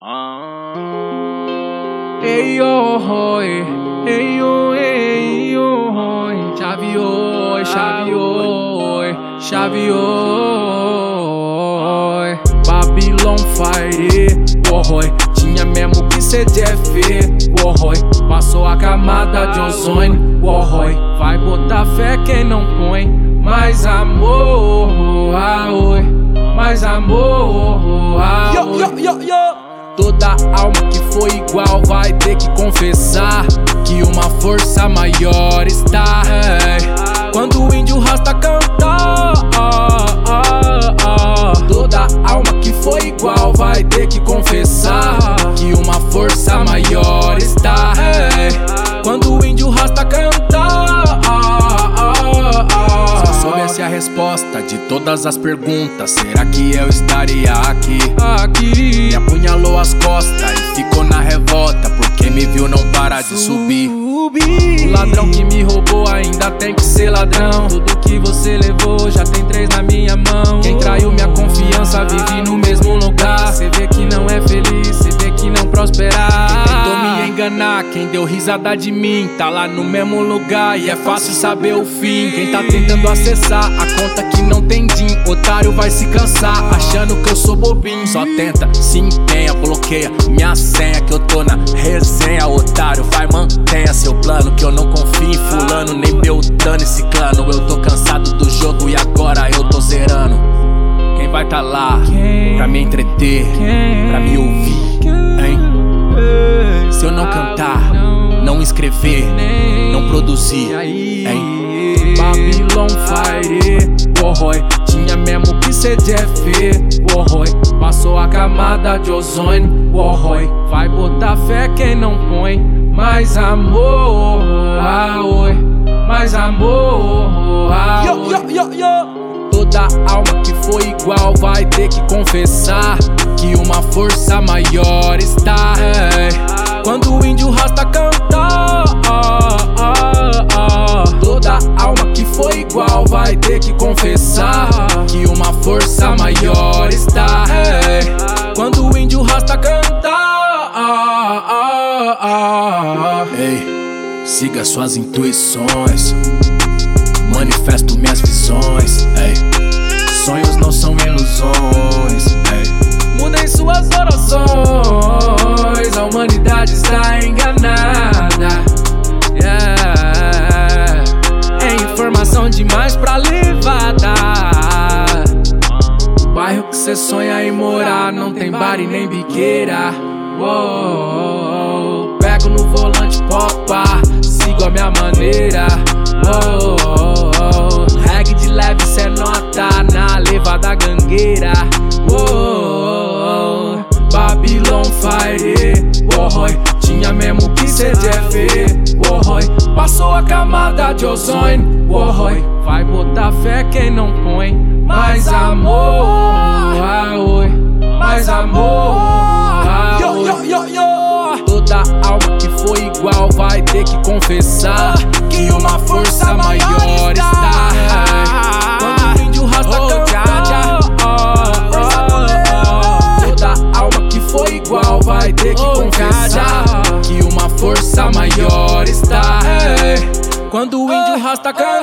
Ei, oh, ei, oh, ei, oh, chaveou, chaveou, chaveou. Babylon Fire, oh, tinha mesmo que ser DF, oh, passou a camada de ozônio, oh, vai botar fé quem não põe mais amor, mais amor, Toda alma que foi igual vai ter que confessar que uma força maior está. Quando o índio rasta cantar, toda alma que foi igual vai ter que confessar que uma força maior está. Quando o índio rasta cantar, se eu soubesse a resposta de todas as perguntas, será que eu estaria aqui? Me apunhalou as costas e ficou na revolta, porque me viu não parar de subir. O ladrão que me roubou ainda tem que ser ladrão. Tudo que você levou já tem 3 na minha mão. Quem traiu minha confiança vive no mesmo lugar. Cê vê que não é feliz, cê vê que não prosperar. Quem tentou me enganar, quem deu risada de mim, tá lá no mesmo lugar e é fácil saber o fim. Quem tá tentando acessar a conta que não tem DIN, otário vai se cansar achando que eu sou bobinho. Só tenta, se empenha, bloqueia minha senha que eu tô na resenha. Otário, vai, mantenha seu plano, que eu não confio em fulano, nem Beltrano e Ciclano. Eu tô cansado do jogo e agora eu tô zerando. Quem vai tá lá pra me entreter, pra me ouvir, hein? Se eu não cantar, não escrever, não produzir, hein? Babylon Fire, oh, tinha mesmo que ser DF, oh, passou a camada de ozônio, oh, vai botar fé quem não põe mais amor, mais amor, Toda alma que foi igual vai ter que confessar que uma força maior está. Quando o índio rasta cantar, toda alma que foi igual vai ter que confessar que uma força maior está. Quando o índio rasta cantar, ei, siga suas intuições, manifesto minhas visões, ei. Sonhos não são ilusões, ei. Mudem suas orações, a humanidade está enganada, yeah. É informação demais pra levada. Bairro que cê sonha em morar não tem bar e nem biqueira, pego no volante popa, sigo a minha maneira, reggae de leve cê nota na levada gangueira, Babylon Fire, tinha mesmo que ser DF, passou a camada de ozônio, vai botar fé quem não põe mais amor, mais amor, Toda alma que foi igual vai ter que confessar que uma força maior está. Quando o índio rasta cantar, toda alma que foi igual vai ter que confessar que uma força maior está. Quando o índio rasta cantar,